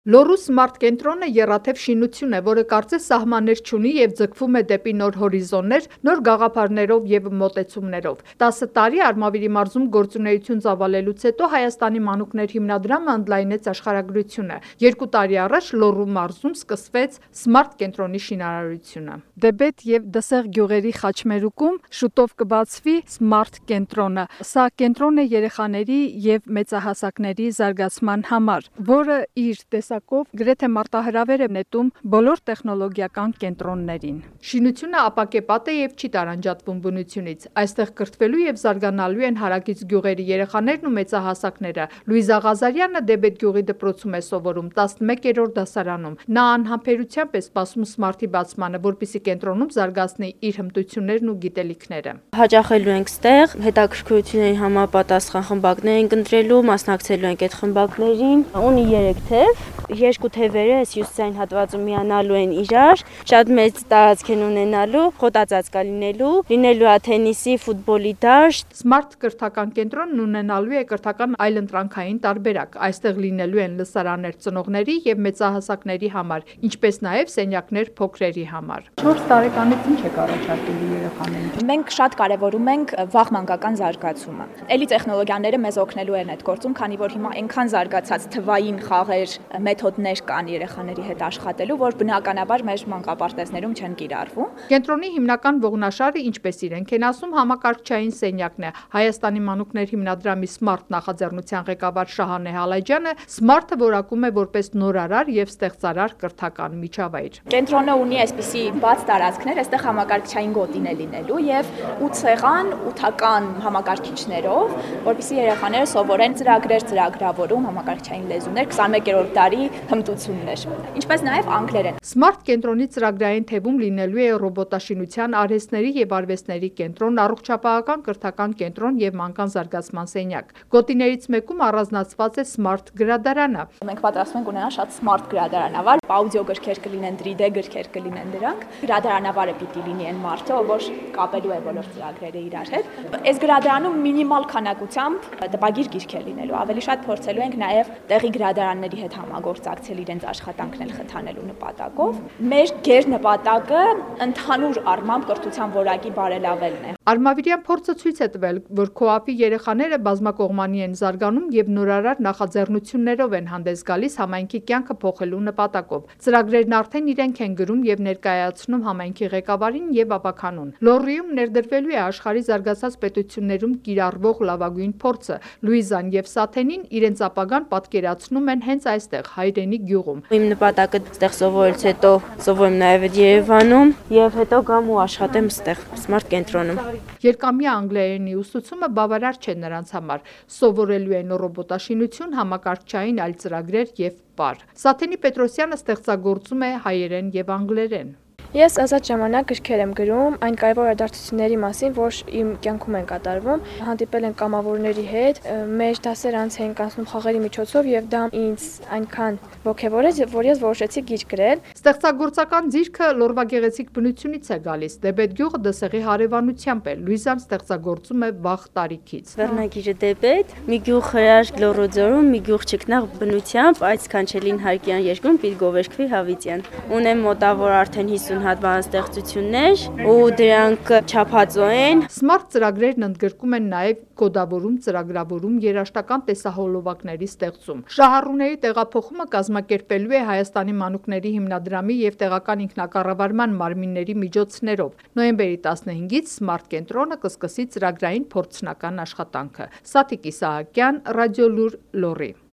Լոռու Սմարթ կենտրոնը եռաթև շինություն է, որը կարծես սահմաններ չունի և ձգվում է դեպի նոր հորիզոններ, նոր գաղափարներով և մոտեցումներով։ 10 տարի Արմավիրի մարզում գործունեություն ծավալելուց հետո Հայաստանի մանուկներ հիմնադրամը ընդլայնեց աշխարհագրությունը։ 2 տարի առաջ Լոռու մարզում սկսվեց Սմարթ կենտրոնի շինարարությունը։ Դեբետ և Դսեղ գյուղերի խաչմերուկում շուտով կբացվի Սմարթ կենտրոնը։ Սա կենտրոն է երեխաների և մեծահասակների զարգացման համար, որը իր տեսակով գրեթե մարտահրավեր է նետում բոլոր տեխնոլոգիական կենտրոններին։ Շինությունը ապակեպատ է և չի տարանջատվում բնությունից։ Այստեղ կրթվելու և զարգանալու են հարակից գյուղերի երեխաներն ու մեծահասակները։ Լուիզա Ղազարյանը Դեբետ գյուղի դպրոցում է սովորում 11-րդ դասարանում։ Նա անհամբերությամբ է սպասում Սմարթի բացմանը, որպեսզի կենտրոնում զարգացնի իր հմտություններն ու գիտելիքները։ Հաճախելու ենք ստեղ, հետաքրքրությունների համապատասխան խմբակներ ենք ընտրելու, մասնակցելու ենք այդ խմբակներին։ Ունի 3 թև, 2 թևերը այս հյուսիսային հատվածում միանալու են իրար, շատ մեծ տարածք են ունենալու, խոտածածկ լինելու է թենիսի, ֆուտբոլի դաշտ։ Սմարթ կրթական կենտրոնն ունենալու է կրթական այլընտրանքային տարբերակ։ Այստեղ լինելու են լսարաններ ծնողների և մեծահասակների համար, ինչպես նաև սենյակներ փոքրերի համար։ 4 տարեկանից ինչ եք առաջարկելու երեխաներին։ Մենք շատ կարևորում ենք վաղ մանկական զարգացումը։ Էլի տեխնոլոգիաները մեզ օգնելու են այդ գործում, քանի որ հիմա այնքան զարգացած թվային խաղեր, մեթոդներ կան երեխաների հետ աշխատելու, որ բնականաբար մեր մանկապարտեզներում չեն կիրառվում։ Կենտրոնի հիմնական ողնաշարը, ինչպես իրենք են ասում, համակարգչային սենյակն է։ Հայաստանի մանուկներ հիմնադրամի Սմարթ նախաձեռնության ղեկավար Շահանե Հալաջյանը Սմարթը որակում է որպես նորարար և ստեղծարար կրթական միջավայր։ Կենտրոնը ունի այսպիսի բաց տարածքներ, այստեղ համակարգչային գոտին է լինելու եւ 8 սեղան 8-ական համակարգիչներով, որպեսզի երեխաները սովորեն ծրագրեր, ծրագրավորում, համակարգչային լեզուներ, 21-րդ դարի հմտություններ, ինչպես նաև անգլերեն։ Սմարթ կենտրոնի ծրագրային թևում լինելու է ռոբոտաշինության, արհեստների և արվեստների կենտրոն, առողջապահական կրթական կենտրոն և մանկան զարգացման սենյակ։ Գոտիներից մեկում առանձնացված է Սմարթ գրադարանը։ Մենք պատրաստում ենք ունենալ շատ սմարթ գրադարանավար, աուդիո գրքեր կլինեն, 3D գրքեր կլինեն դրանք։ Գրադարանավարը պիտի լինի այն մարդը, որ կապելու է բոլոր ծրագրերը իրար հետ։ Այս գրադարանում մինիմալ քանակությամբ տպագիր գիրք է լինելու։ Ավելի շատ փորձելու ենք նաև տեղի գրադարանների հետ համագործակցել իրենց աշխատանքն խթանելու նպատակով։ Մեր գերնպատակը ընդհանուր առմամբ կրթության որակի բարելավելն է։ Արմավիրյան փորձը ցույց է տվել, որ ՔՈԱՊ-ի երեխաները բազմակողմանի են զարգանում և նորարար նախաձեռնություններով են հանդես գալիս համայնքի կյանքը փոխելու նպատակով։ Ծրագրերն արդեն իրենք են գրում և ներկայացնում համայնքի ղեկավարին և ավագանուն։ Լոռիում ներդրվելու է աշխարհի զարգացած պետություններում կիրառվող լավագույն փորձը։ Լուիզան և Սաթենին իրենց ապագան պատկերացնում են հենց այստեղ, հայրենի գյուղում։ Իմ նպատակը ստեղ սովորելուց հետո սովորեմ նաև Երևանում եւ հետո գամ ու աշխատեմ ստեղ Սմարթ կենտրոնում։ Երկամյա անգլերենի ուսուցումը բավարար չէ նրանց համար։ Սովորելու են ռոբոտաշինություն, համակարգչային այլ ծրագրեր և պար։ Սաթենի Պետրոսյանը ստեղծագործում է հայերեն և անգլերեն։ Ես ազատ ժամանակ գրքեր եմ գրում այն կարևոր իրադարձությունների մասին, որ իմ կյանքում են կատարվում։ Հանդիպել ենք կամավորների հետ, մեր դասեր անց էինք անցնում խաղերի միջոցով եւ դա ինձ այնքան ոգևորեց, որ ես որոշեցի գիրք գրել։ Ստեղծագործական ձիրքը Լոռվա գեղեցիկ բնությունից է գալիս։ Դեբետ գյուղը Դսեղի հարևանությամբ է։ Լուիզան ստեղծագործում է վաղ տարիքից։ Վերնագիրը Դեբետ, մի գյուղ հրաշք Լոռու ձորում, մի գյուղ չքնաղ բնությամբ, այդ սքանչելին Հարկյան երկրում պիտի գովերգվի Հավիտյան։ Ունեմ մոտավոր արդեն 50 հատ բանաստեղծություններ ու դրանք չափածո են։ Սմարթ ծրագրերն ընդգրկում են նաև կոդավորում, ծրագրավորում, երաժշտական տեսահոլովակների ստեղծում։ Շահառուների տեղափոխումը կազմակերպելու է Հայաստանի մանուկների հիմնադրամի և տեղական ինքնակառավարման մարմինների միջոցներով։ Նոյեմբերի 15-ից Սմարթ կենտրոնը կսկսի ծրագրային փորձնական աշխատանքը։ Սաթիկ Իսահակյան, Ռադիոլուր, Լոռի։